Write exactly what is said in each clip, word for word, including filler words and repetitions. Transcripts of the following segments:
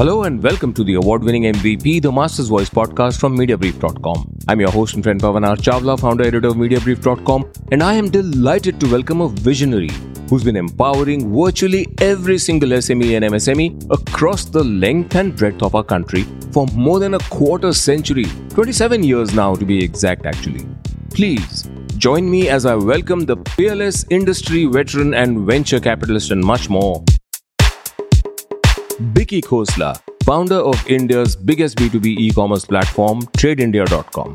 Hello and welcome to the award-winning M V P, the Master's Voice podcast from media brief dot com. I'm your host and friend Pawan R. Chawla, founder editor of media brief dot com, and I am delighted to welcome a visionary who's been empowering virtually every single S M E and M S M E across the length and breadth of our country for more than a quarter century, twenty-seven years now to be exact actually. Please join me as I welcome the peerless industry veteran and venture capitalist and much more. Bicky Khosla, founder of India's biggest B two B e-commerce platform, trade india dot com.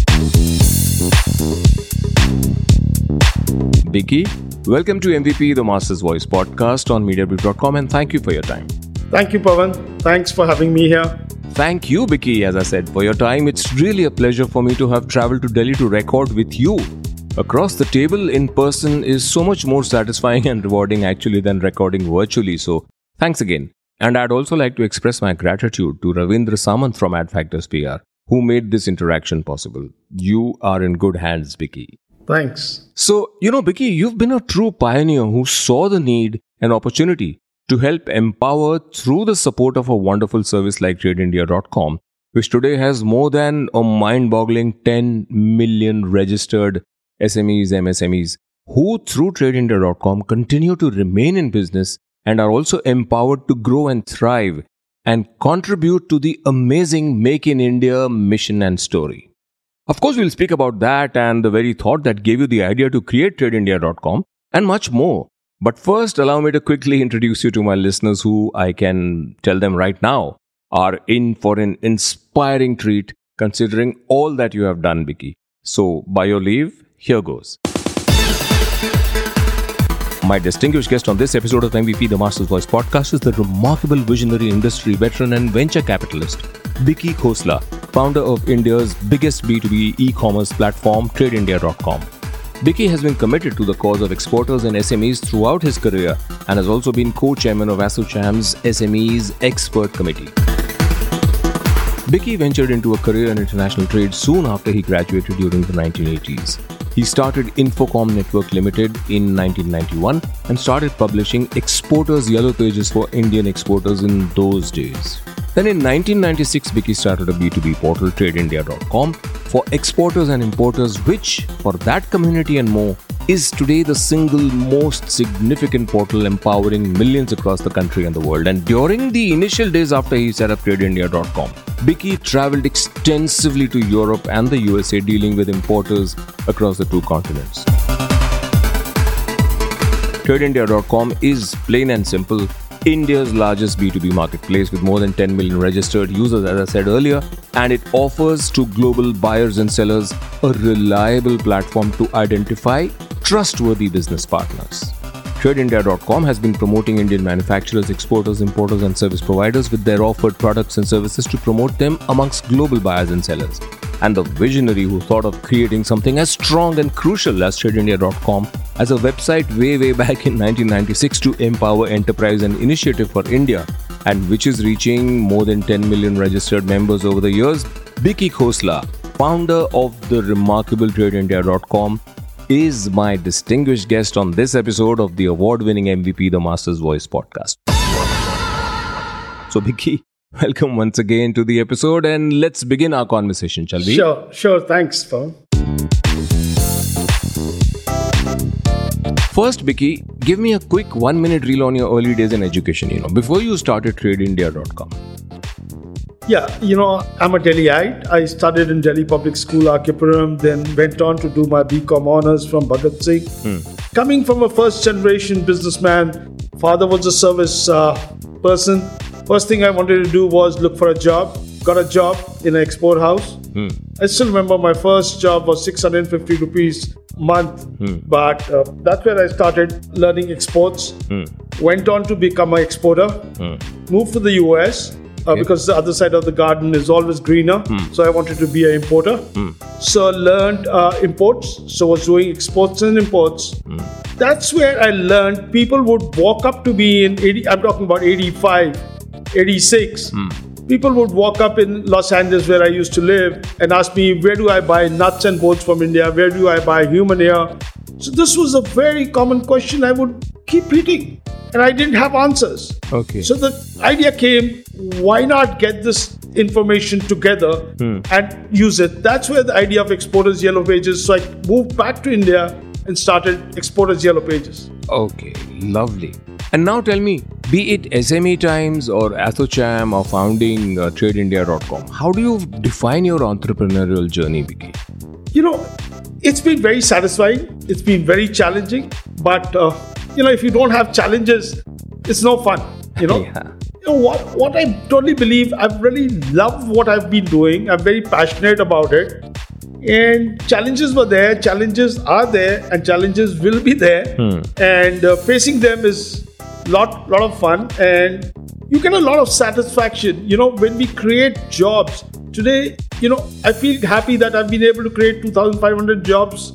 Bicky, welcome to M V P, the Master's Voice podcast on media brief dot com, and thank you for your time. Thank you, Pawan. Thanks for having me here. Thank you, Bicky, as I said, for your time. It's really a pleasure for me to have traveled to Delhi to record with you. Across the table in person is so much more satisfying and rewarding actually than recording virtually. So thanks again. And I'd also like to express my gratitude to Ravindra Samant from AdFactors P R, who made this interaction possible. You are in good hands, Bicky. Thanks. So, you know, Bicky, you've been a true pioneer who saw the need and opportunity to help empower through the support of a wonderful service like trade india dot com, which today has more than a mind-boggling ten million registered S M Es, M S M Es, who through trade india dot com continue to remain in business and are also empowered to grow and thrive and contribute to the amazing Make in India mission and story. Of course, we'll speak about that and the very thought that gave you the idea to create trade india dot com and much more. But first, allow me to quickly introduce you to my listeners who I can tell them right now are in for an inspiring treat considering all that you have done, Bicky. So, by your leave, here goes. My distinguished guest on this episode of M V P, the Master's Voice podcast is the remarkable visionary industry veteran and venture capitalist, Bicky Khosla, founder of India's biggest B two B e-commerce platform, trade india dot com. Bicky has been committed to the cause of exporters and S M Es throughout his career and has also been co-chairman of ASSOCHAM's S M Es Expert Committee. Bicky ventured into a career in international trade soon after he graduated during the nineteen eighties. He started Infocom Network Limited in nineteen ninety-one and started publishing Exporters Yellow Pages for Indian exporters in those days. Then in nineteen ninety-six, Bicky started a B two B portal, trade india dot com, for exporters and importers, which, for that community and more, is today the single most significant portal empowering millions across the country and the world. And during the initial days after he set up trade india dot com, Bicky traveled extensively to Europe and the U S A dealing with importers across the two continents. trade india dot com is, plain and simple, India's largest B two B marketplace with more than ten million registered users, as I said earlier, and it offers to global buyers and sellers a reliable platform to identify trustworthy business partners. trade india dot com has been promoting Indian manufacturers, exporters, importers and service providers with their offered products and services to promote them amongst global buyers and sellers. And the visionary who thought of creating something as strong and crucial as trade india dot com as a website way way back in nineteen ninety-six to empower enterprise and initiative for India, and which is reaching more than ten million registered members over the years, Bicky Khosla, founder of the remarkable trade india dot com, is my distinguished guest on this episode of the award-winning M V P, the Master's Voice podcast. So, Bicky, welcome once again to the episode, and let's begin our conversation, shall we? Sure, sure. Thanks, Pawan. First, Bicky, give me a quick one-minute reel on your early days in education, you know, before you started trade india dot com. Yeah, you know, I'm a Delhiite. I studied in Delhi Public School, R K Puram, then went on to do my B Com Honours from Bhagat Singh. Hmm. Coming from a first-generation businessman, father was a service uh, person. First thing I wanted to do was look for a job. Got a job in an export house. Hmm. I still remember my first job was six hundred fifty rupees a month. Hmm. But uh, that's where I started learning exports. Hmm. Went on to become an exporter. Hmm. Moved to the U S. Uh, okay. Because the other side of the garden is always greener. Hmm. So I wanted to be an importer. Hmm. So learned uh, imports. So was doing exports and imports. Hmm. That's where I learned people would walk up to me in eighty, I'm talking about eighty-five, eighty-six. Hmm. People would walk up in Los Angeles where I used to live and ask me, where do I buy nuts and bolts from India? Where do I buy human hair? So this was a very common question I would keep repeating. And I didn't have answers. Okay. So the idea came, why not get this information together hmm. and use it? That's where the idea of Exporters Yellow Pages. So I moved back to India and started Exporters Yellow Pages. Okay, lovely. And now tell me, be it S M E Times or Athocham or founding uh, Trade India dot com, how do you define your entrepreneurial journey, Vicky? You know, it's been very satisfying. It's been very challenging. But, uh, you know, if you don't have challenges, it's no fun, you know. yeah. You know, what, what I totally believe, I really love what I've been doing. I'm very passionate about it. And challenges were there, challenges are there, and challenges will be there. Hmm. And uh, facing them is a lot, lot of fun. And you get a lot of satisfaction. You know, when we create jobs, today, you know, I feel happy that I've been able to create two thousand five hundred jobs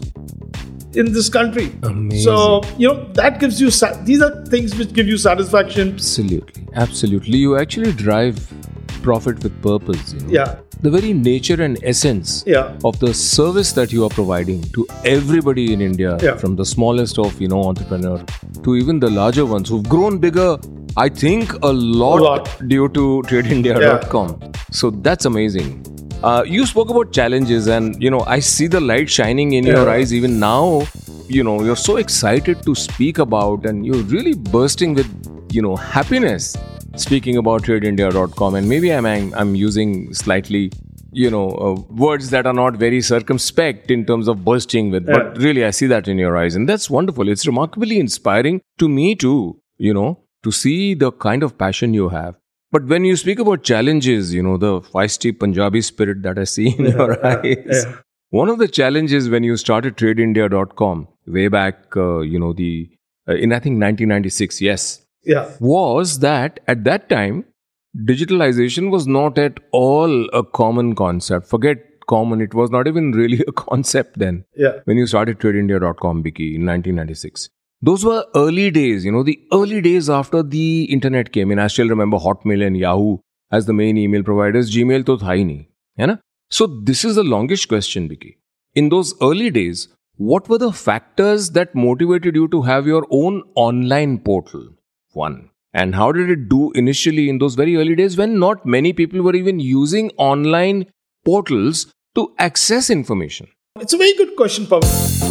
in this country. Amazing. So, you know, that gives you, sa- these are things which give you satisfaction. Absolutely. Absolutely. You actually drive profit with purpose. You know? Yeah. The very nature and essence yeah. of the service that you are providing to everybody in India, yeah. from the smallest of, you know, entrepreneur to even the larger ones who've grown bigger, I think a lot, a lot. due to Trade India dot com. Yeah. So that's amazing. Uh, you spoke about challenges and, you know, I see the light shining in yeah. your eyes even now. You know, you're so excited to speak about and you're really bursting with, you know, happiness speaking about Trade India dot com. And maybe I'm, I'm using slightly, you know, uh, words that are not very circumspect in terms of bursting with. Yeah. But really, I see that in your eyes. And that's wonderful. It's remarkably inspiring to me too, you know, to see the kind of passion you have. But when you speak about challenges, you know, the feisty Punjabi spirit that I see in yeah, your yeah, eyes. Yeah. One of the challenges when you started Trade India dot com way back, uh, you know, the uh, in I think nineteen ninety-six, yes, yeah, was that at that time, digitalization was not at all a common concept. Forget common, it was not even really a concept then. Yeah. When you started Trade India dot com, Vicky, in nineteen ninety-six. Those were early days, you know, the early days after the internet came in. I still remember Hotmail and Yahoo as the main email providers. Gmail to tha hi nahi, hai na? So this is the longest question, Vicky. In those early days, what were the factors that motivated you to have your own online portal? One. And how did it do initially in those very early days when not many people were even using online portals to access information? It's a very good question, Pawan.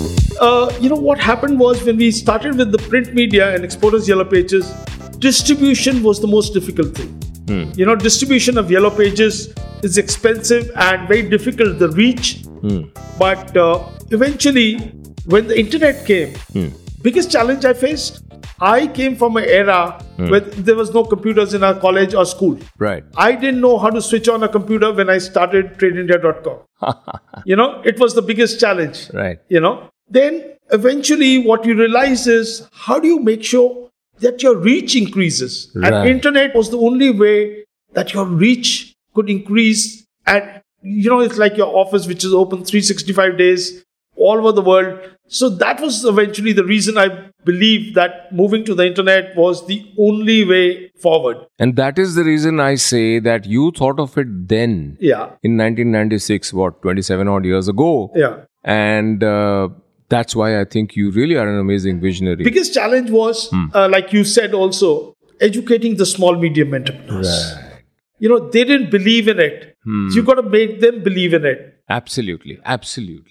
Uh, you know, what happened was when we started with the print media and Exporters Yellow Pages, distribution was the most difficult thing. Hmm. You know, distribution of Yellow Pages is expensive and very difficult, the reach. Hmm. But uh, eventually, when the internet came, hmm. biggest challenge I faced, I came from an era hmm. where there was no computers in our college or school. Right. I didn't know how to switch on a computer when I started Trade India dot com. You know, it was the biggest challenge. Right. You know, then eventually what you realize is how do you make sure that your reach increases? Right. And internet was the only way that your reach could increase. And, you know, it's like your office, which is open three hundred sixty-five days all over the world. So that was eventually the reason I believe that moving to the internet was the only way forward. And that is the reason I say that you thought of it then. Yeah. In nineteen ninety-six, what, twenty-seven odd years ago. Yeah. And uh, that's why I think you really are an amazing visionary. Biggest challenge was, hmm. uh, like you said also, educating the small medium entrepreneurs. Right. You know, they didn't believe in it. Hmm. So you got to make them believe in it. Absolutely. Absolutely.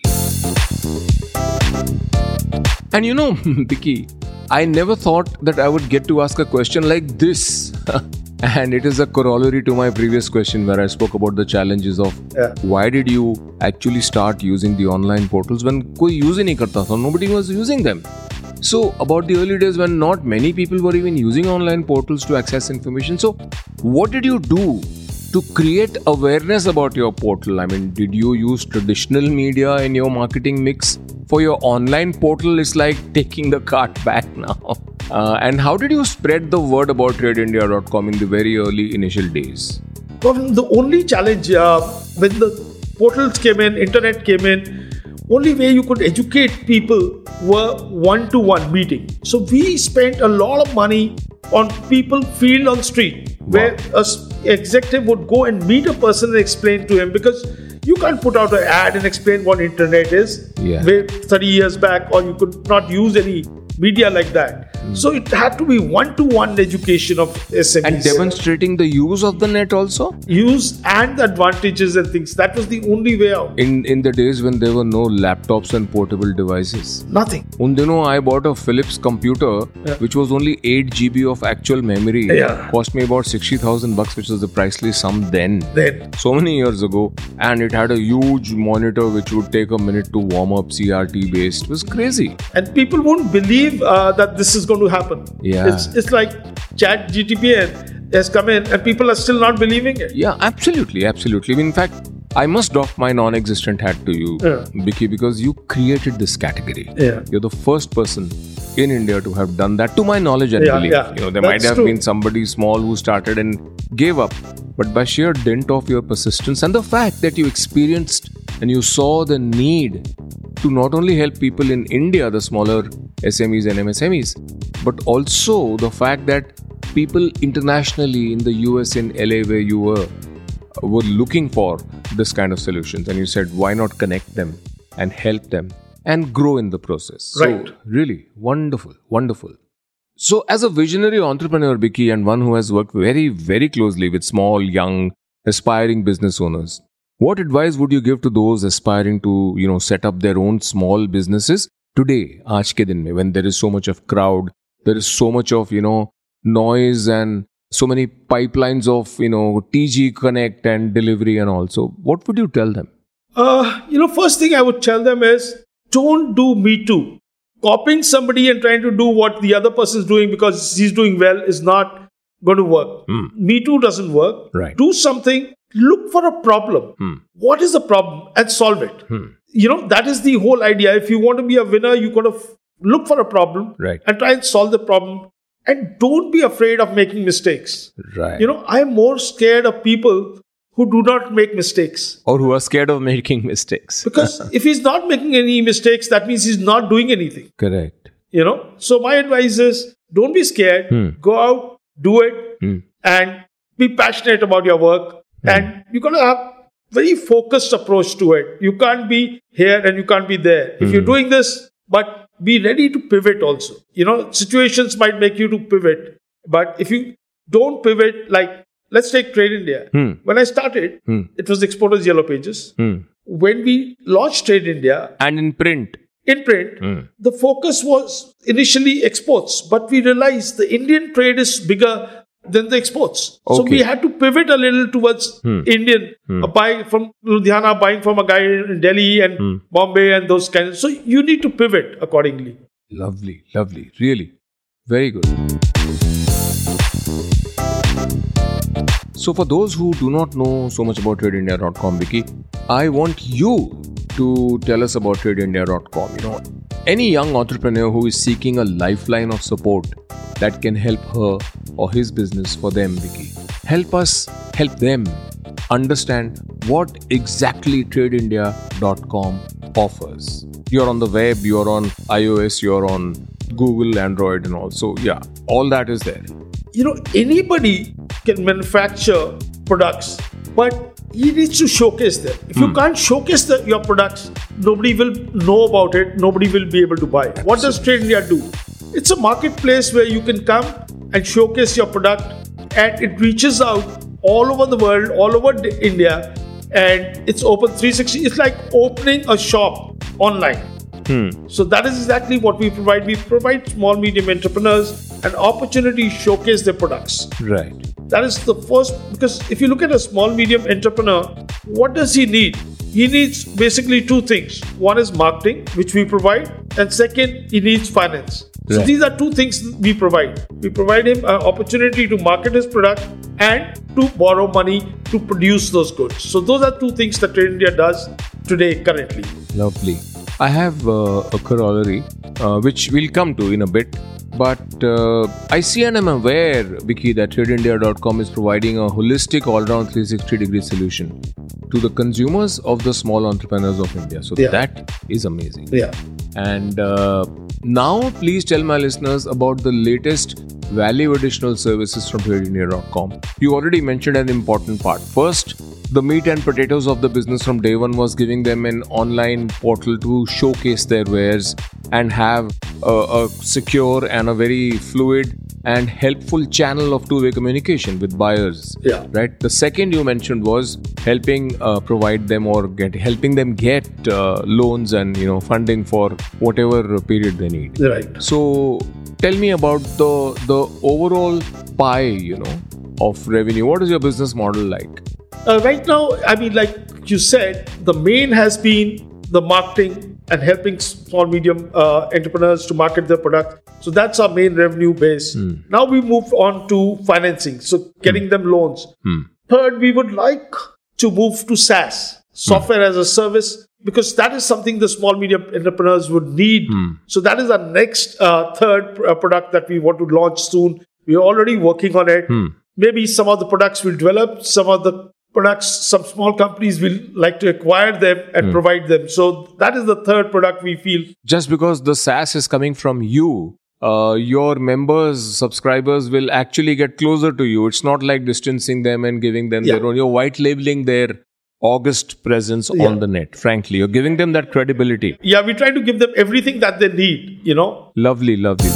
And you know, Vicky, I never thought that I would get to ask a question like this. And it is a corollary to my previous question where I spoke about the challenges of yeah. why did you actually start using the online portals when koi use hi nahi karta tha, nobody was using them. So about the early days when not many people were even using online portals to access information. So what did you do to create awareness about your portal? I mean, did you use traditional media in your marketing mix? For your online portal, it's like taking the cart back now. Uh, and how did you spread the word about Trade India dot com in the very early initial days? Well, the only challenge uh, when the portals came in, internet came in, only way you could educate people were one-to-one meeting. So we spent a lot of money on people field on street, wow. where an executive would go and meet a person and explain to him, because you can't put out an ad and explain what internet is yeah. way thirty years back, or you could not use any media like that. Mm. So it had to be one-to-one education of S M Es. And demonstrating the use of the net also? Use and the advantages and things. That was the only way out. In in the days when there were no laptops and portable devices. Nothing. Un dino, I bought a Philips computer, yeah. which was only eight gigabytes of actual memory. Yeah. Cost me about sixty thousand bucks, which was the priceless sum then. Then. So many years ago. And it had a huge monitor which would take a minute to warm up, C R T based. It was crazy. And people won't believe uh, that this is going to happen. Yeah. It's, it's like Chat G T P has come in and people are still not believing it. Yeah, absolutely, absolutely. In fact, I must doff my non-existent hat to you, yeah. Vicky, because you created this category. Yeah. You're the first person in India to have done that, to my knowledge and yeah, belief. Yeah. You know, there That's might have true. been somebody small who started and gave up. But by sheer dint of your persistence and the fact that you experienced and you saw the need to not only help people in India, the smaller S M Es and M S M Es, but also the fact that people internationally in the U S, in L A where you were, were looking for this kind of solutions, and you said, why not connect them and help them and grow in the process? Right. So, really, wonderful, wonderful. So, as a visionary entrepreneur, Vicky, and one who has worked very, very closely with small, young, aspiring business owners, what advice would you give to those aspiring to, you know, set up their own small businesses today, aaj ke din mein, when there is so much of crowd, there is so much of, you know, noise and so many pipelines of, you know, T G Connect and delivery and all. So, what would you tell them? Uh, you know, first thing I would tell them is, don't do me too. Copying somebody and trying to do what the other person is doing because he's doing well is not going to work. Mm. Me too doesn't work. Right. Do something. Look for a problem. Mm. What is the problem? And solve it. Mm. You know, that is the whole idea. If you want to be a winner, you got to f- look for a problem, right, and try and solve the problem. And don't be afraid of making mistakes. Right. You know, I'm more scared of people who do not make mistakes. Or who are scared of making mistakes. Because if he's not making any mistakes, that means he's not doing anything. Correct. You know, so my advice is, don't be scared. Hmm. Go out, do it, hmm. and be passionate about your work. Hmm. And you're going to have very focused approach to it. You can't be here and you can't be there. If hmm. you're doing this, but be ready to pivot also. You know, situations might make you to pivot. But if you don't pivot, like, let's take Trade India. Hmm. When I started, hmm. it was Exporters Yellow Pages. Hmm. When we launched Trade India... And in print. In print, hmm. the focus was initially exports. But we realized the Indian trade is bigger than the exports. Okay. So we had to pivot a little towards hmm. Indian. Hmm. Uh, buy from Ludhiana, buying from a guy in Delhi and hmm. Bombay and those kinds. So you need to pivot accordingly. Lovely, lovely. Really. Very good. So for those who do not know so much about Trade India dot com, Vicky, I want you to tell us about Trade India dot com. You know, any young entrepreneur who is seeking a lifeline of support that can help her or his business for them, Vicky. Help us help them understand what exactly Trade India dot com offers. You're on the web, you're on iOS, you're on Google, Android and all. So yeah, all that is there. You know, anybody can manufacture products, but he needs to showcase them. If hmm. you can't showcase the, your products, nobody will know about it. Nobody will be able to buy. Absolutely. What does Trade India do? It's a marketplace where you can come and showcase your product, and it reaches out all over the world, all over India, and it's open three sixty. It's like opening a shop online. Hmm. So that is exactly what we provide. We provide small, medium entrepreneurs an opportunity to showcase their products. Right. That is the first, because if you look at a small, medium entrepreneur, what does he need? He needs basically two things. One is marketing, which we provide, and second, he needs finance. So right. These are two things we provide. We provide him an opportunity to market his product and to borrow money to produce those goods. So those are two things that Trade India does today, currently. Lovely. I have uh, a corollary, uh, which we'll come to in a bit. But uh, I see and I'm aware, Vicky, that Trade India dot com is providing a holistic all-round three sixty degree solution to the consumers of the small entrepreneurs of India. So yeah. That is amazing. Yeah. And uh, now please tell my listeners about the latest value additional services from Trade India dot com. You already mentioned an important part. First, The meat and potatoes of the business from day one was giving them an online portal to showcase their wares and have a, a secure and a very fluid and helpful channel of two-way communication with buyers. Yeah. Right. The second you mentioned was helping uh, provide them or get helping them get uh, loans and you know funding for whatever period they need. Right. So tell me about the the overall pie, you know, of revenue. What is your business model like? Uh, right now, I mean, like you said, the main has been the marketing and helping small, medium uh, entrepreneurs to market their product. So that's our main revenue base. Mm. Now we move on to financing, so getting mm. them loans. Mm. Third, we would like to move to SaaS, software mm. as a service, because that is something the small, medium entrepreneurs would need. Mm. So that is our next uh, third uh, product that we want to launch soon. We are already working on it. Mm. Maybe some of the products will develop, some of the products, some small companies will like to acquire them and mm. provide them. So that is the third product we feel. Just because the SaaS is coming from you, uh, your members, subscribers will actually get closer to you. It's not like distancing them and giving them yeah. their own. You're white labeling their August presence yeah. on the net. Frankly, you're giving them that credibility. Yeah, we try to give them everything that they need, you know. Lovely, lovely.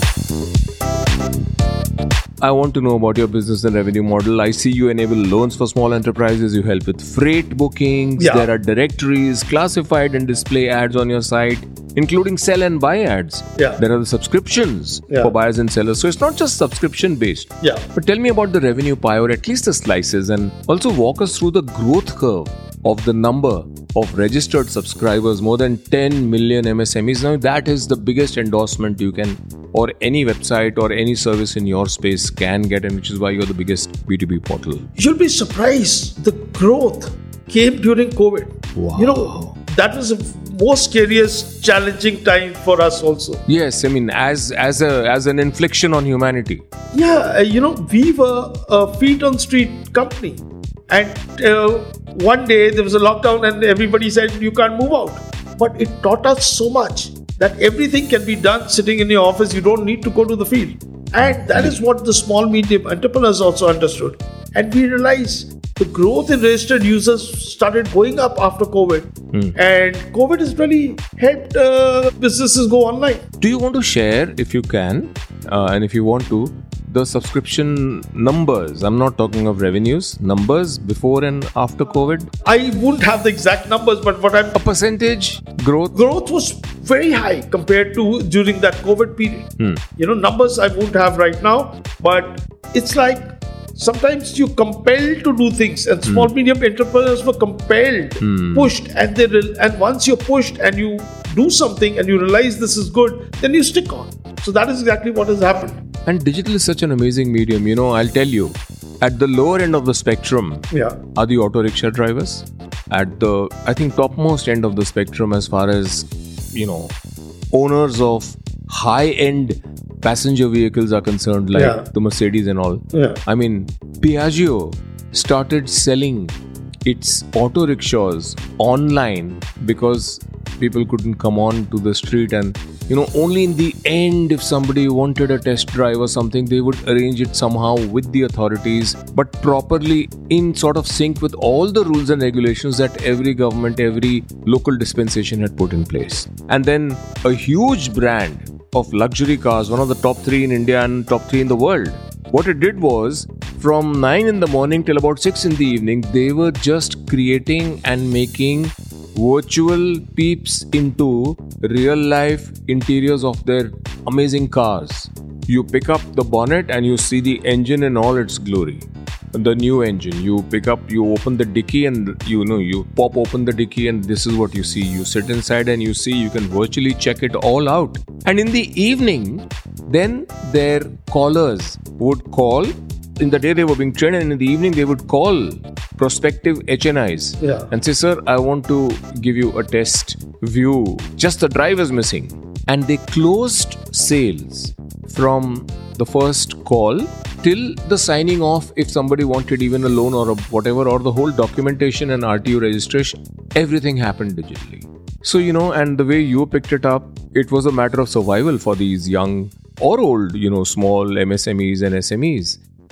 I want to know about your business and revenue model. I see you enable loans for small enterprises. You help with freight bookings. Yeah. There are directories, classified and display ads on your site, including sell and buy ads. Yeah. There are the subscriptions yeah. for buyers and sellers. So it's not just subscription based. Yeah. But tell me about the revenue pie, or at least the slices, and also walk us through the growth curve of the number of registered subscribers, more than ten million M S M Es. Now that is the biggest endorsement you can, or any website or any service in your space can get, and which is why you're the biggest B two B portal. You'll be surprised. The growth came during COVID. Wow. You know, that was the most scariest, challenging time for us also. Yes, I mean, as as a as an infliction on humanity. Yeah, you know, we were a feet on street company. And uh, one day there was a lockdown and everybody said you can't move out. But it taught us so much that everything can be done sitting in your office. You don't need to go to the field. And that is what the small medium entrepreneurs also understood. And we realized the growth in registered users started going up after COVID. Hmm. And COVID has really helped uh, businesses go online. Do you want to share, if you can, uh, and if you want to, the subscription numbers? I'm not talking of revenues, numbers before and after COVID. I wouldn't have the exact numbers, but what I'm... A percentage growth? Growth was very high compared to during that COVID period. Hmm. You know, numbers I won't have right now, but it's like sometimes you're compelled to do things, and small hmm. medium entrepreneurs were compelled, hmm. pushed, and they re- and once you're pushed and you do something and you realize this is good, then you stick on. So that is exactly what has happened. And digital is such an amazing medium. You know, I'll tell you, at the lower end of the spectrum yeah. are the auto rickshaw drivers. At the, I think, topmost end of the spectrum as far as, you know, owners of high-end passenger vehicles are concerned, like yeah. the Mercedes and all. Yeah. I mean, Piaggio started selling its auto rickshaws online because people couldn't come on to the street, and you know, only in the end, if somebody wanted a test drive or something, they would arrange it somehow with the authorities, but properly in sort of sync with all the rules and regulations that every government, every local dispensation had put in place. And then a huge brand of luxury cars, one of the top three in India and top three in the world, what it did was, from nine in the morning till about six in the evening, they were just creating and making virtual peeps into real life interiors of their amazing cars. You pick up the bonnet and you see the engine in all its glory. The new engine. You pick up, you open the dicky, and you know, you pop open the dicky, and this is what you see. You sit inside and you see, you can virtually check it all out. And in the evening, then their callers would call. In the day they were being trained, and in the evening they would call prospective H N Is yeah. and say, sir, I want to give you a test view. Just the drive is missing. And they closed sales from the first call till the signing off if somebody wanted even a loan or a whatever, or the whole documentation and R T O registration. Everything happened digitally. So, you know, and the way you picked it up, it was a matter of survival for these young or old, you know, small M S M Es and S M Es.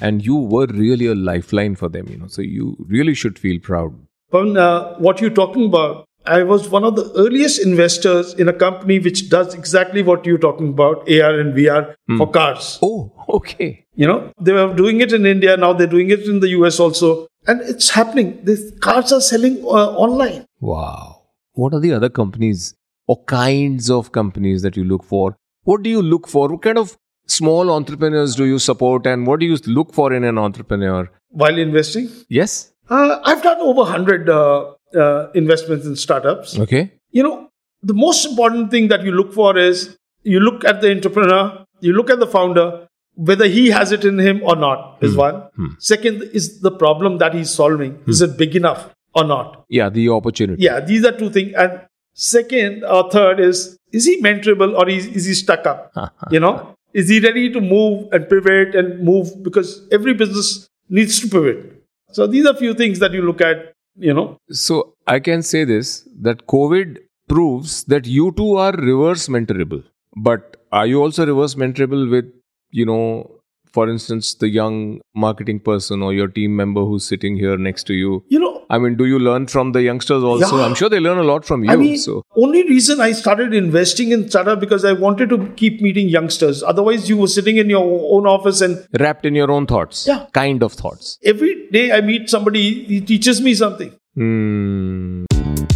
and you were really a lifeline for them, you know. So you really should feel proud. Pawan, uh, what you're talking about, I was one of the earliest investors in a company which does exactly what you're talking about, A R and V R Hmm. for cars. Oh, okay. You know, they were doing it in India. Now they're doing it in the U S also. And it's happening. These cars are selling uh, online. Wow. What are the other companies or kinds of companies that you look for? What do you look for? What kind of small entrepreneurs do you support, and what do you look for in an entrepreneur? While investing? Yes. Uh, I've done over one hundred uh, uh, investments in startups. Okay. You know, the most important thing that you look for is you look at the entrepreneur, you look at the founder, whether he has it in him or not is Hmm. one. Hmm. Second is the problem that he's solving. Is it big enough or not? Yeah, the opportunity. Yeah, these are two things. And second or third is, is he mentorable or is, is he stuck up? You know, is he ready to move and pivot and move? Because every business needs to pivot. So these are few things that you look at, you know. So I can say this, that COVID proves that you two are reverse mentorable. But are you also reverse mentorable with, you know, for instance, the young marketing person or your team member who's sitting here next to you? You know, I mean, do you learn from the youngsters also? Yeah. I'm sure they learn a lot from you. I mean, so only reason I started investing in startup because I wanted to keep meeting youngsters. Otherwise, you were sitting in your own office and wrapped in your own thoughts. Yeah. Kind of thoughts. every day I meet somebody, he teaches me something. Hmm.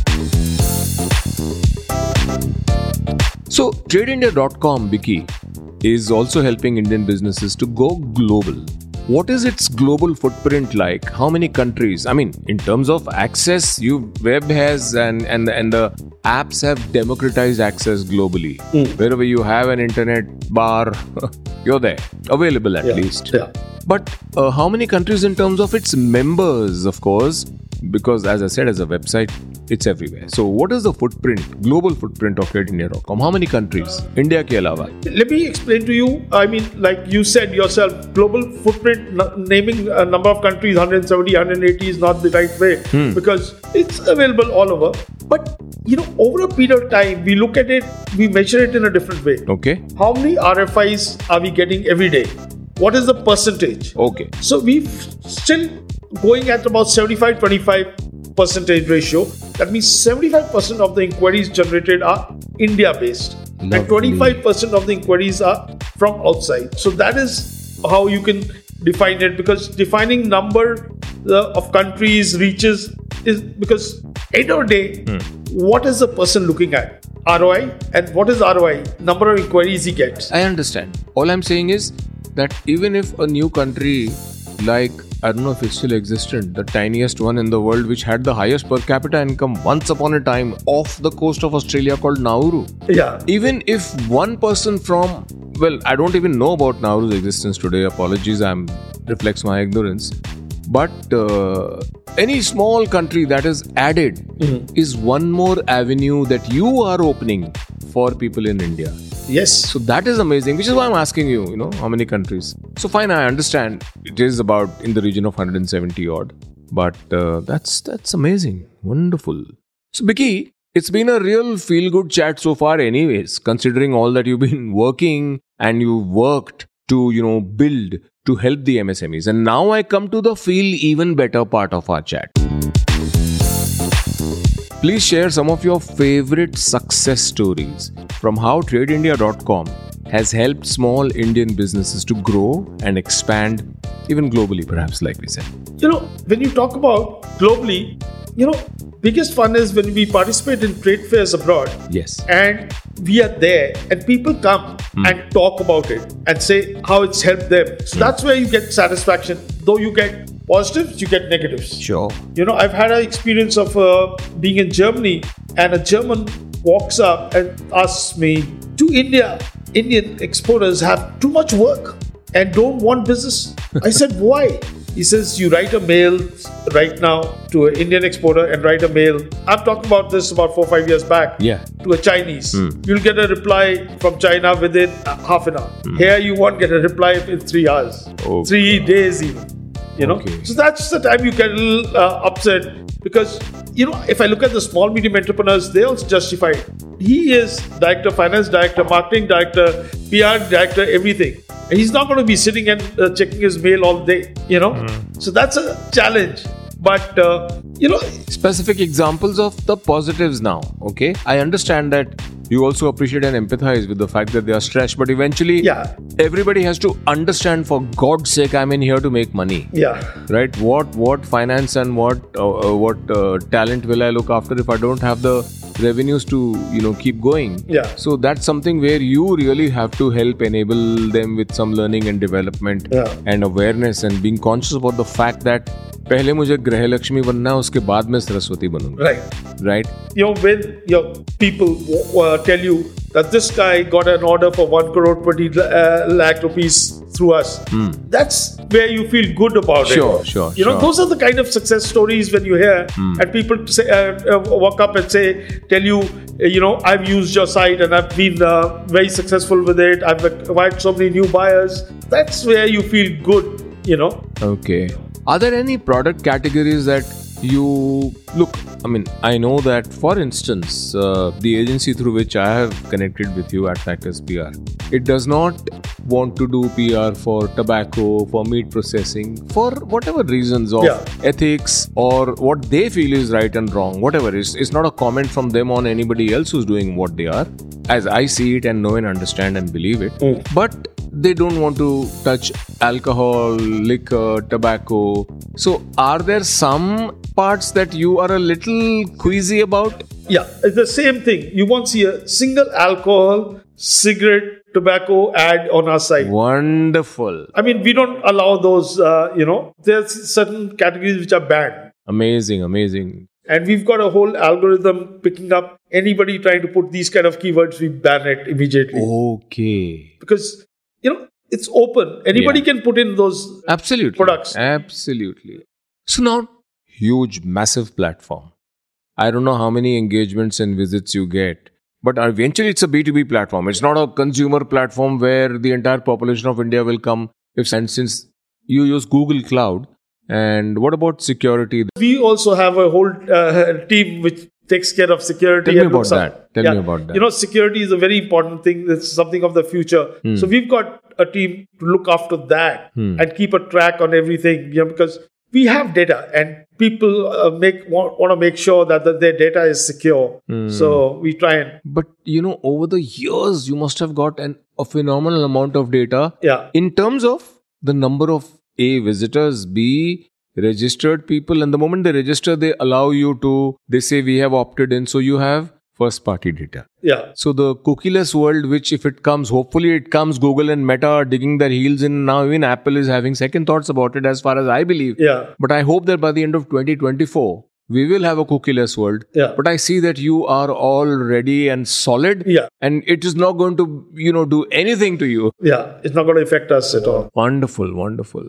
So, Trade India dot com, Vicky, is also helping Indian businesses to go global. What is its global footprint like? How many countries? I mean, in terms of access, you web has and and and the apps have democratized access globally. Mm. Wherever you have an internet bar, you're there, available at Yeah, least. yeah. But uh, how many countries in terms of its members, of course? Because as I said, as a website, it's everywhere. So what is the footprint, global footprint of Trade India dot com? How many countries? India ke alawa? Let me explain to you. I mean, like you said yourself, global footprint, n- naming a number of countries, one hundred seventy, one hundred eighty is not the right way because it's available all over. But, you know, over a period of time, we look at it, we measure it in a different way. Okay. How many R F Is are we getting every day? What is the percentage? Okay. So we've still going at about seventy-five twenty-five percentage ratio. That means seventy-five percent of the inquiries generated are India based and Lovely. twenty-five percent of the inquiries are from outside. So that is how you can define it, because defining number uh, of countries reaches is because end of the day, what is the person looking at? R O I, and what is R O I? Number of inquiries he gets. I understand. All I'm saying is that even if a new country like, I don't know if it still existed, the tiniest one in the world which had the highest per capita income once upon a time off the coast of Australia called Nauru. Yeah. Even if one person from, well, I don't even know about Nauru's existence today. Apologies, I'm reflects my ignorance. But uh, any small country that is added is one more avenue that you are opening for people in India. Yes. So that is amazing, which is why I'm asking you, you know, how many countries. So fine, I understand it is about in the region of one hundred seventy odd, but uh, that's that's amazing, wonderful. So Vicky, it's been a real feel-good chat so far anyways, considering all that you've been working and you've worked to, you know, build to help the M S M Es. And now I come to the feel even better part of our chat. Please share some of your favorite success stories from how Trade India dot com has helped small Indian businesses to grow and expand, even globally, perhaps, like we said. You know, when you talk about globally, you know, biggest fun is when we participate in trade fairs abroad. Yes. And we are there and people come and talk about it and say how it's helped them. So that's where you get satisfaction. Though you get positives, you get negatives. Sure. You know, I've had an experience of uh, being in Germany, and a German walks up and asks me, do India, Indian exporters have too much work and don't want business? I said, why? He says, you write a mail right now to an Indian exporter and write a mail. I'm talking about this about four or five years back. Yeah. To a Chinese. You'll get a reply from China within half an hour. Here you won't get a reply in three hours. Oh, three days even. You know, Okay. so that's the time you get a little uh, upset because, you know, if I look at the small, medium entrepreneurs, they also justify it. He is director, finance director, marketing director, P R director, everything. And he's not going to be sitting and uh, checking his mail all day, you know. Mm. So that's a challenge. But, uh, you know... Specific examples of the positives now, okay? I understand that you also appreciate and empathize with the fact that they are stressed, but eventually yeah. everybody has to understand, for God's sake, I'm in here to make money. Yeah. Right? What what finance and what uh, uh, what uh, talent will I look after if I don't have the revenues to, you know, keep going? Yeah. So that's something where you really have to help enable them with some learning and development yeah. and awareness and being conscious about the fact that पहले मुझे गृह लक्ष्मी बनना है, उसके बाद में सरस्वती बनूंगा. Right. Right. You know, when your people uh, tell you that this guy got an order for one crore twenty uh, lakh rupees through us, hmm. that's where you feel good about sure, it. Sure, sure. You know, sure. those are the kind of success stories when you hear hmm. and people say, uh, uh, walk up and say, tell you, uh, you know, I've used your site and I've been uh, very successful with it. I've acquired so many new buyers. That's where you feel good, you know. Okay. Are there any product categories that you look? I mean, I know that, for instance, uh, the agency through which I have connected with you at Factors P R, it does not want to do P R for tobacco, for meat processing, for whatever reasons of yeah. ethics or what they feel is right and wrong, whatever. It's, it's not a comment from them on anybody else who's doing what they are, as I see it and know and understand and believe it. Mm. But they don't want to touch alcohol, liquor, tobacco. So are there some parts that you are a little queasy about? Yeah, it's the same thing. You won't see a single alcohol, cigarette, tobacco ad on our site. Wonderful. I mean, we don't allow those, uh, you know, there's certain categories which are banned. Amazing, amazing. And we've got a whole algorithm picking up anybody trying to put these kind of keywords, we ban it immediately. Okay. Because, you know, it's open. Anybody yeah. can put in those Absolutely. products. Absolutely. So now, huge, massive platform. I don't know how many engagements and visits you get, but eventually it's a B two B platform. It's not a consumer platform where the entire population of India will come. If and since you use Google Cloud, and what about security? We also have a whole uh, team which takes care of security. Tell me about that. Tell yeah. me about that. You know, security is a very important thing. It's something of the future. Hmm. So we've got a team to look after that hmm. and keep a track on everything. You know, because we have data and people uh, make want, want to make sure that, that their data is secure. Hmm. So we try and. But you know, over the years, you must have got an, a phenomenal amount of data. Yeah. In terms of the number of A, visitors, B, registered people, and the moment they register, they allow you to, they say we have opted in, so you have first party data. Yeah. So the cookieless world, which if it comes, hopefully it comes, Google and Meta are digging their heels in. Now even Apple is having second thoughts about it, as far as I believe. Yeah. But I hope that by the end of twenty twenty-four, we will have a cookieless world. Yeah. But I see that you are all ready and solid. Yeah. And it is not going to, you know, do anything to you. Yeah. It's not going to affect us at all. Wonderful, wonderful.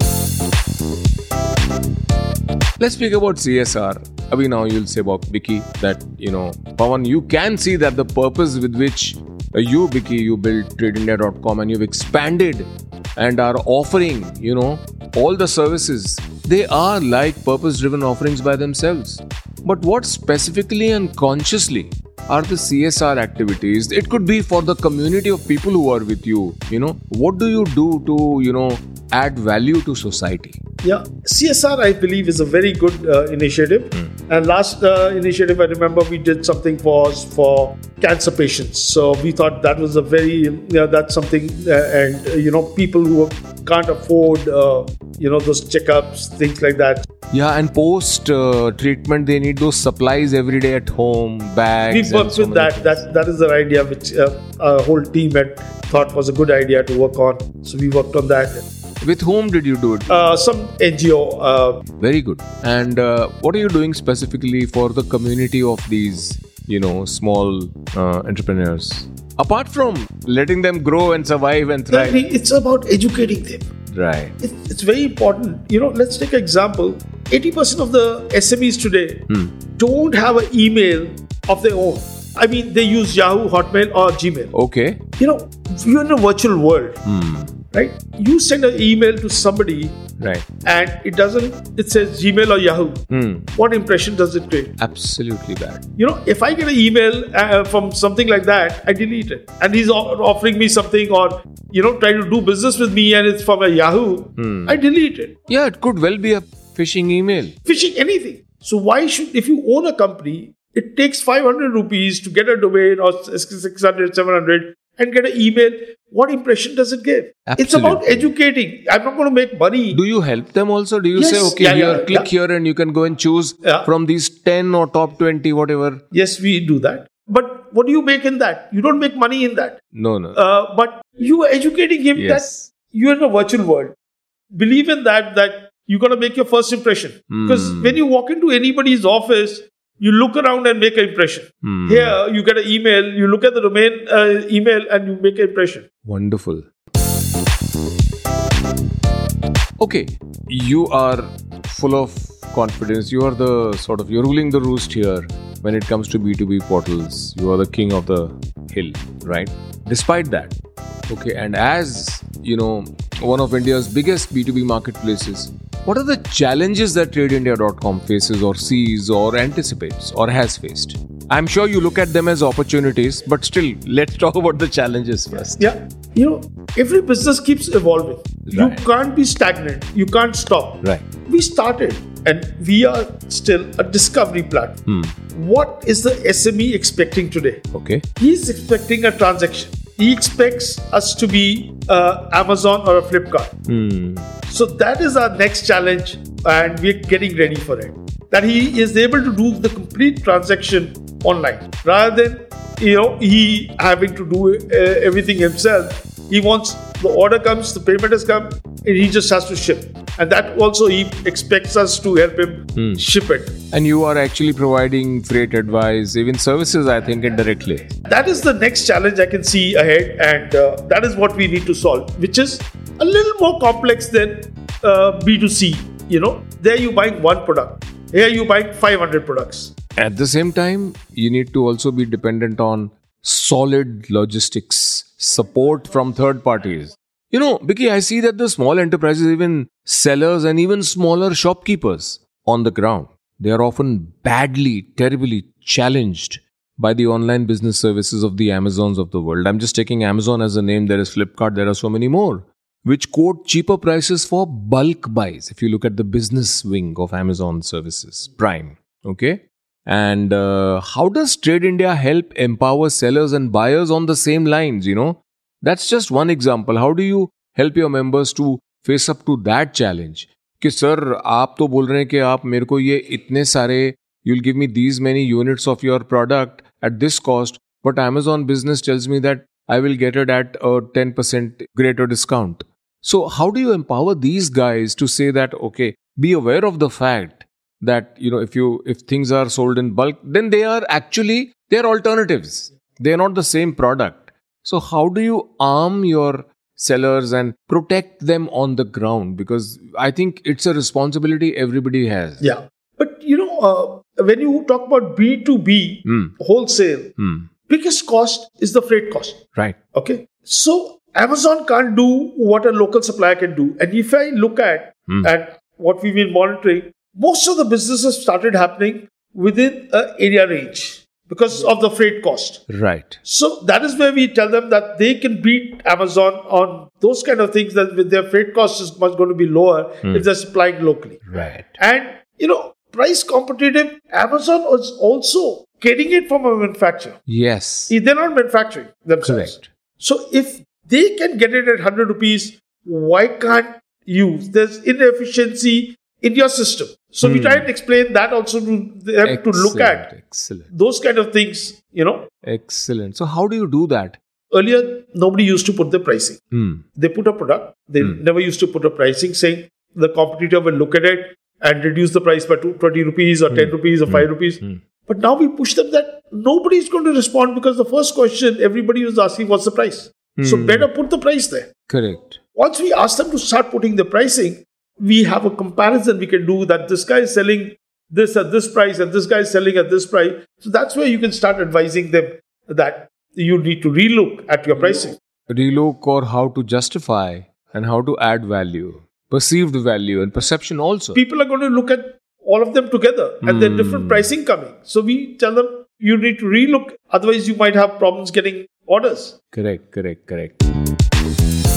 Let's speak about C S R. Abhi, now you'll say about Biki that, you know, Pawan, you can see that the purpose with which uh, you, Biki, you built Trade India dot com and you've expanded and are offering, you know, all the services. They are like purpose-driven offerings by themselves. But what specifically and consciously are the C S R activities? It could be for the community of people who are with you. You know, what do you do to, you know, add value to society? Yeah, C S R, I believe, is a very good uh, initiative. Mm. And last uh, initiative, I remember we did something for for cancer patients. So we thought that was a very, you know, that's something, uh, and uh, you know, people who can't afford, uh, you know, those checkups, things like that. Yeah, and post uh, treatment, they need those supplies every day at home, bags. We worked so with that. Things. That that is the idea which uh, our whole team had thought was a good idea to work on. So we worked on that. With whom did you do it? Uh, some N G O. Uh, Very good. And uh, what are you doing specifically for the community of these, you know, small uh, entrepreneurs? Apart from letting them grow and survive and thrive. It's about educating them. Right. It, it's very important. You know, let's take an example. eighty percent of the S M Es today hmm. don't have an email of their own. I mean, they use Yahoo, Hotmail or Gmail. Okay. You know, you're in a virtual world. Hmm. Right? You send an email to somebody, right, and it doesn't, it says Gmail or Yahoo. Hmm. What impression does it create? Absolutely bad. You know, if I get an email uh, from something like that, I delete it. And he's offering me something, or you know, trying to do business with me and it's from a Yahoo, Hmm. I delete it. Yeah, it could well be a phishing email. Phishing, anything. So why should, if you own a company, it takes five hundred rupees to get a domain or six hundred, seven hundred and get an email. What impression does it give? It's about Absolutely. educating. I'm not going to make money. Do you help them also? Do you Yes. say, okay, Yeah, here, yeah, click yeah. here and you can go and choose Yeah. from these ten or top twenty, whatever? Yes, we do that. But what do you make in that? You don't make money in that. No, no. Uh, but you are educating him Yes. that you're in a virtual world. Believe in that, that you're going to make your first impression. Because Hmm. when you walk into anybody's office, you look around and make an impression. Hmm. Here, you get an email, you look at the domain uh, email and you make an impression. Wonderful. Okay, you are full of confidence. You are the sort of, you're ruling the roost here when it comes to B two B portals. You are the king of the hill, right? Despite that, okay, and as, you know, one of India's biggest B two B marketplaces, what are the challenges that trade india dot com faces or sees or anticipates or has faced? I'm sure you look at them as opportunities, but still, let's talk about the challenges first. Yeah. You know, every business keeps evolving. Right. You can't be stagnant. You can't stop. Right. We started and we are still a discovery platform. Hmm. What is the S M E expecting today? Okay. He's expecting a transaction. He expects us to be uh, Amazon or a Flipkart. Hmm. So that is our next challenge and we're getting ready for it. That he is able to do the complete transaction online rather than, you know, he having to do uh, everything himself. He wants the order comes, the payment has come, and he just has to ship. And that also he expects us to help him Hmm. ship it. And you are actually providing freight advice, even services, I think, indirectly. That is the next challenge I can see ahead, and uh, that is what we need to solve, which is a little more complex than uh, B two C. You know, there you buying one product, here you buying five hundred products. At the same time, you need to also be dependent on solid logistics, support from third parties. You know, Vicky, I see that the small enterprises, even sellers and even smaller shopkeepers on the ground, they are often badly, terribly challenged by the online business services of the Amazons of the world. I'm just taking Amazon as a name. There is Flipkart. There are so many more, which quote cheaper prices for bulk buys. If you look at the business wing of Amazon services, Prime, okay? And uh, how does Trade India help empower sellers and buyers on the same lines, you know? That's just one example. How do you help your members to face up to that challenge? कि sir आप तो बोल रहे हैं कि आप मेरे को ये इतने सारे you'll give me these many units of your product at this cost, but Amazon Business tells me that I will get it at a ten percent greater discount. So how do you empower these guys to say that, okay, be aware of the fact that, you know, if you if things are sold in bulk, then they are actually, they are alternatives. They are not the same product. So how do you arm your sellers and protect them on the ground? Because I think it's a responsibility everybody has. Yeah. But, you know, uh, when you talk about B two B Hmm. wholesale, Hmm. biggest cost is the freight cost. Right. Okay. So Amazon can't do what a local supplier can do. And if I look at, Hmm. at what we've been monitoring, most of the businesses started happening within an area range because of the freight cost. Right. So that is where we tell them that they can beat Amazon on those kind of things, that with their freight cost is much going to be lower if they're supplying locally. Right. And, you know, price competitive, Amazon is also getting it from a manufacturer. Yes. They're not manufacturing themselves. Correct. So if they can get it at one hundred rupees, why can't you? There's inefficiency in your system. So we try and explain that also to them to look at Excellent. those kind of things, you know. Excellent. So how do you do that? Earlier, nobody used to put the pricing. Hmm. They put a product. They never used to put a pricing saying the competitor will look at it and reduce the price by twenty rupees or ten rupees or five rupees. But now we push them that nobody is going to respond because the first question everybody was asking, what's the price? So better put the price there. Correct. Once we ask them to start putting the pricing, we have a comparison we can do that this guy is selling this at this price and this guy is selling at this price. So that's where you can start advising them that you need to relook at your pricing. Relook or how to justify and how to add value. Perceived value and perception also. People are going to look at all of them together and there are different pricing coming. So we tell them you need to relook. Otherwise, you might have problems getting orders. Correct, correct, correct.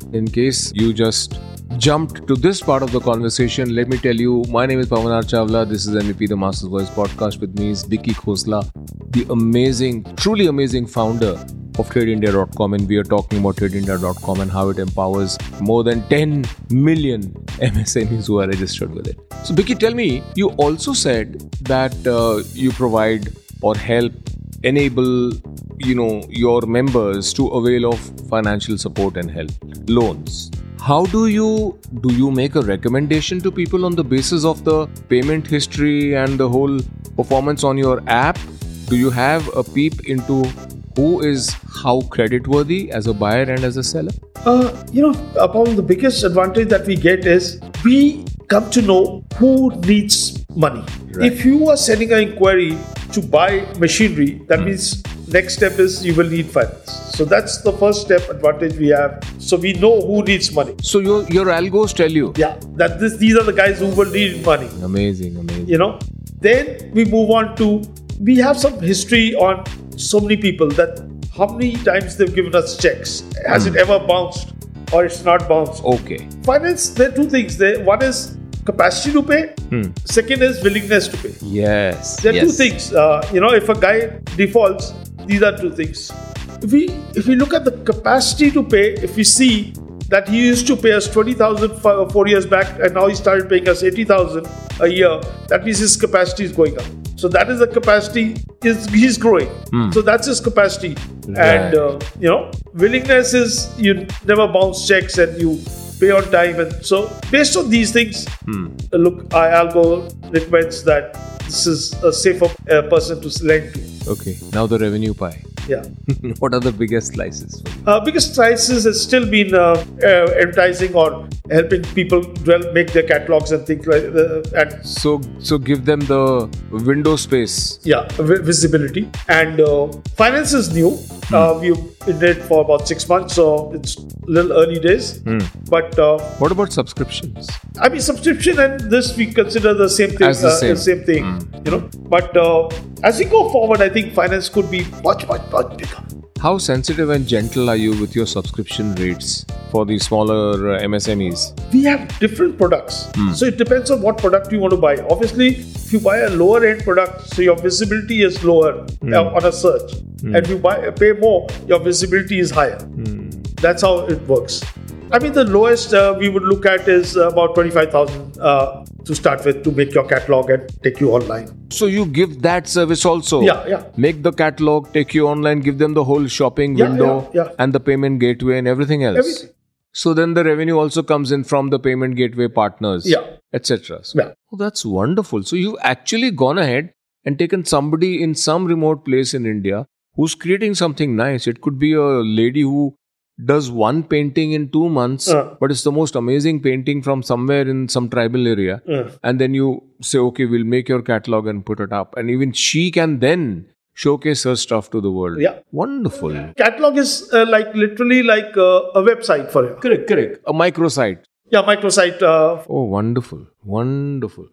In case you just jumped to this part of the conversation, let me tell you, my name is Pavanar Chawla. This is M V P, the Masters Voice podcast. With me is Vicky Khosla, the amazing, truly amazing founder of Trade India dot com, and we are talking about Trade India dot com and how it empowers more than ten million M S M Es who are registered with it. So Vicky, tell me, you also said that uh, you provide or help enable, you know, your members to avail of financial support and help, loans. How do you do you make a recommendation to people on the basis of the payment history and the whole performance on your app? Do you have a peep into who is how creditworthy as a buyer and as a seller? Uh, you know, upon the biggest advantage that we get is we come to know who needs money. Right. If you are sending an inquiry to buy machinery, that mm. means next step is you will need finance. So that's the first step advantage we have. So we know who needs money. So your your algos tell you? Yeah, that this these are the guys who will need money. Amazing, amazing. You know, then we move on to, we have some history on so many people that how many times they've given us checks. Has mm. it ever bounced or it's not bounced? Okay. Finance, there are two things there. One is capacity to pay. Hmm. Second is willingness to pay. Yes. There are yes. two things. Uh, you know, if a guy defaults, these are two things. If we if we look at the capacity to pay, if we see that he used to pay us twenty thousand four, four years back and now he started paying us eighty thousand a year, that means his capacity is going up. So that is the capacity, is he's growing. Hmm. So that's his capacity. Right. And, uh, you know, willingness is you never bounce checks and you pay on time. And so based on these things, hmm. look, Algo recommends that this is a safer uh, person to lend to. Okay, now the revenue pie. Yeah. What are the biggest slices? Uh, biggest slices has still been uh, uh, advertising or helping people dwell, make their catalogs and things like that. Uh, and so, so give them the window space. Yeah, v- visibility. And uh, finance is new. Hmm. Uh, we've been in it for about six months, so it's a little early days. Hmm. But uh, what about subscriptions? I mean, subscription and this we consider the same thing. As the same, uh, the same thing, hmm. you know. But uh, as we go forward, I think finance could be much, much, much bigger. How sensitive and gentle are you with your subscription rates for the smaller uh, M S M Es? We have different products. Hmm. So it depends on what product you want to buy. Obviously, if you buy a lower end product, so your visibility is lower hmm. uh, on a search. Hmm. And if you buy, pay more, your visibility is higher. Hmm. That's how it works. I mean, the lowest uh, we would look at is about twenty-five thousand uh, to start with to make your catalog and take you online. So you give that service also? Yeah, yeah. Make the catalog, take you online, give them the whole shopping yeah, window yeah, yeah. and the payment gateway and everything else. Everything. So then the revenue also comes in from the payment gateway partners, yeah. et cetera. So, yeah. Oh, that's wonderful. So you've actually gone ahead and taken somebody in some remote place in India who's creating something nice. It could be a lady who does one painting in two months, uh. but it's the most amazing painting from somewhere in some tribal area. Uh. And then you say, okay, we'll make your catalog and put it up. And even she can then showcase her stuff to the world. Yeah. Wonderful. Catalog is uh, like literally like uh, a website for you. Correct, correct. A microsite. Yeah, microsite. Uh, oh, wonderful. Wonderful.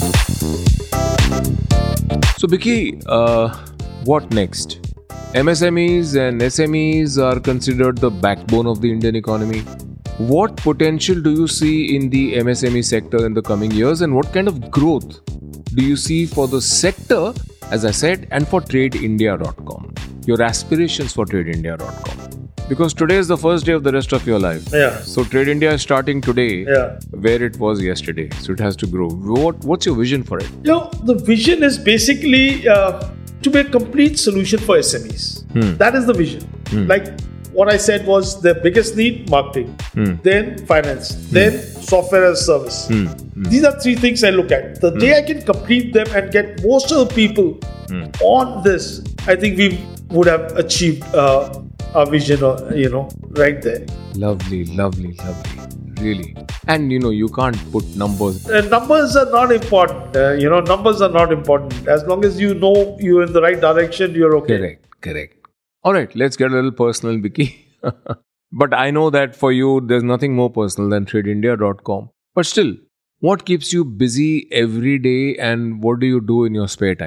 So, Vicky, uh, what next? M S M Es and S M Es are considered the backbone of the Indian economy. What potential do you see in the M S M E sector in the coming years, and what kind of growth do you see for the sector, as I said, and for Trade India dot com? Your aspirations for Trade India dot com. Because today is the first day of the rest of your life. Yeah. So Trade India is starting today yeah. where it was yesterday. So it has to grow. What What's your vision for it? You know, the vision is basically uh, to be a complete solution for S M Es. Hmm. That is the vision. Hmm. Like what I said was the biggest need, marketing, hmm. then finance, hmm. then software as a service. Hmm. Hmm. These are three things I look at. The hmm. day I can complete them and get most of the people hmm. on this, I think we would have achieved uh, our vision, or, you know, right there. Lovely, lovely, lovely. Really. And you know, you can't put numbers. Uh, numbers are not important. Uh, you know, numbers are not important. As long as you know you're in the right direction, you're okay. Correct, correct. All right, let's get a little personal, Vicky. But I know that for you, there's nothing more personal than Trade India dot com. But still, what keeps you busy every day and what do you do in your spare time?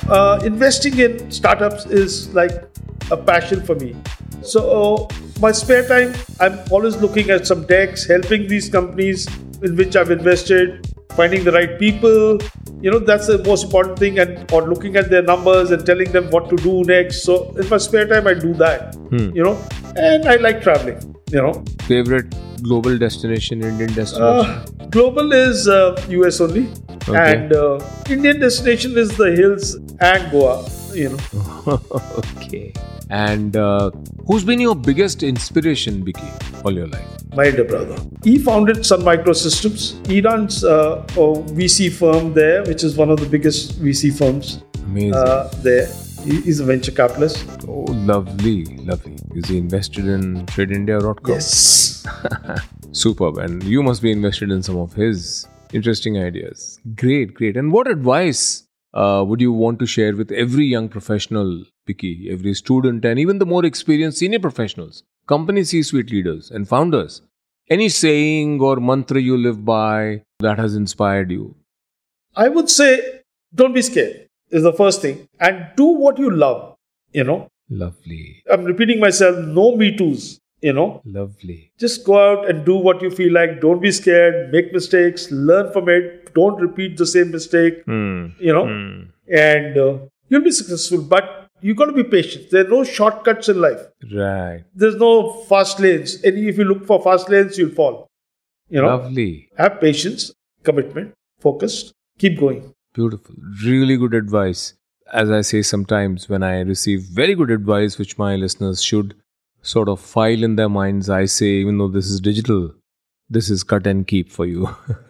uh, investing in startups is like a passion for me. So uh, my spare time, I'm always looking at some decks, helping these companies in which I've invested, finding the right people. You know, that's the most important thing, and or looking at their numbers and telling them what to do next. So in my spare time, I do that. Hmm. You know, and I like traveling. You know, favorite global destination, Indian destination? Uh, global is uh, U S only, okay. and uh, Indian destination is the hills and Goa. You know. Okay. And uh, who's been your biggest inspiration, Vicky, all your life? My elder brother. He founded Sun Microsystems. He runs uh, a V C firm there, which is one of the biggest V C firms. Amazing. Uh, there. He is a venture capitalist. Oh, lovely, lovely. Is he invested in Trade India dot com? Yes. Superb. And you must be invested in some of his interesting ideas. Great, great. And what advice uh, would you want to share with every young professional, Vicky, every student, and even the more experienced senior professionals, company C-suite leaders and founders? Any saying or mantra you live by that has inspired you? I would say, don't be scared is the first thing. And do what you love, you know. Lovely. I'm repeating myself, no me toos, you know. Lovely. Just go out and do what you feel like. Don't be scared. Make mistakes. Learn from it. Don't repeat the same mistake, mm. you know. Mm. And uh, you'll be successful. But you got to be patient. There are no shortcuts in life. Right. There's no fast lanes. And if you look for fast lanes, you'll fall. You know. Lovely. Have patience, commitment, focused. Keep going. Beautiful. Really good advice. As I say sometimes when I receive very good advice, which my listeners should sort of file in their minds, I say, even though this is digital, this is cut and keep for you.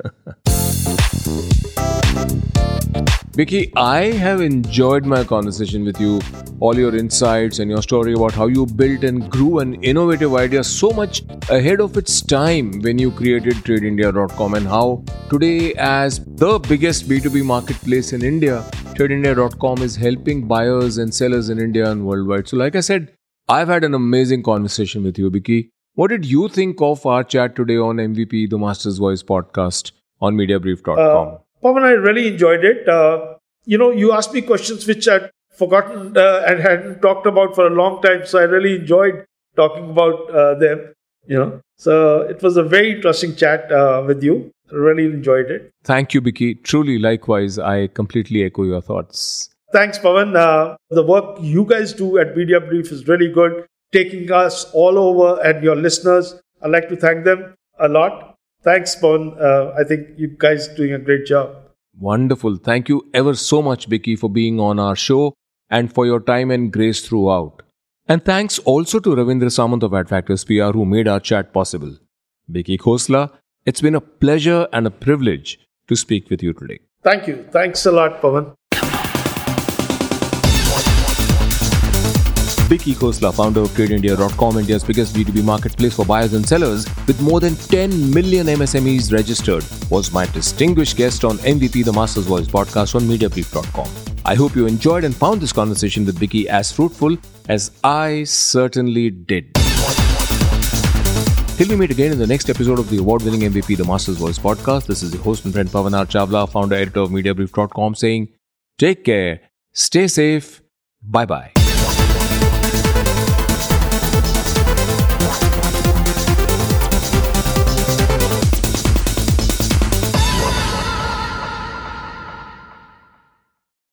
Vicky, I have enjoyed my conversation with you, all your insights and your story about how you built and grew an innovative idea so much ahead of its time when you created Trade India dot com, and how today, as the biggest B two B marketplace in India, Trade India dot com is helping buyers and sellers in India and worldwide. So like I said, I've had an amazing conversation with you, Vicky. What did you think of our chat today on M V P, the Master's Voice podcast on media brief dot com? Uh, Pawan, I really enjoyed it. Uh, you know, you asked me questions which I'd forgotten uh, and hadn't talked about for a long time. So I really enjoyed talking about uh, them, you know. So it was a very interesting chat uh, with you. I really enjoyed it. Thank you, Vicky. Truly, likewise, I completely echo your thoughts. Thanks, Pawan. Uh, the work you guys do at Media Brief is really good, taking us all over, and your listeners, I'd like to thank them a lot. Thanks, Pawan. Uh, I think you guys are doing a great job. Wonderful. Thank you ever so much, Vicky, for being on our show and for your time and grace throughout. And thanks also to Ravindra Samant of Adfactors P R who made our chat possible. Vicky Khosla, it's been a pleasure and a privilege to speak with you today. Thank you. Thanks a lot, Pawan. Vicky Khosla, founder of Trade India dot com, India's biggest B two B marketplace for buyers and sellers with more than ten million M S M Es registered, was my distinguished guest on M V P, the Master's Voice podcast on media brief dot com. I hope you enjoyed and found this conversation with Vicky as fruitful as I certainly did. Till we meet again in the next episode of the award-winning M V P, the Master's Voice podcast, this is your host and friend Pawan R. Chawla, founder editor of media brief dot com, saying, take care, stay safe, bye-bye.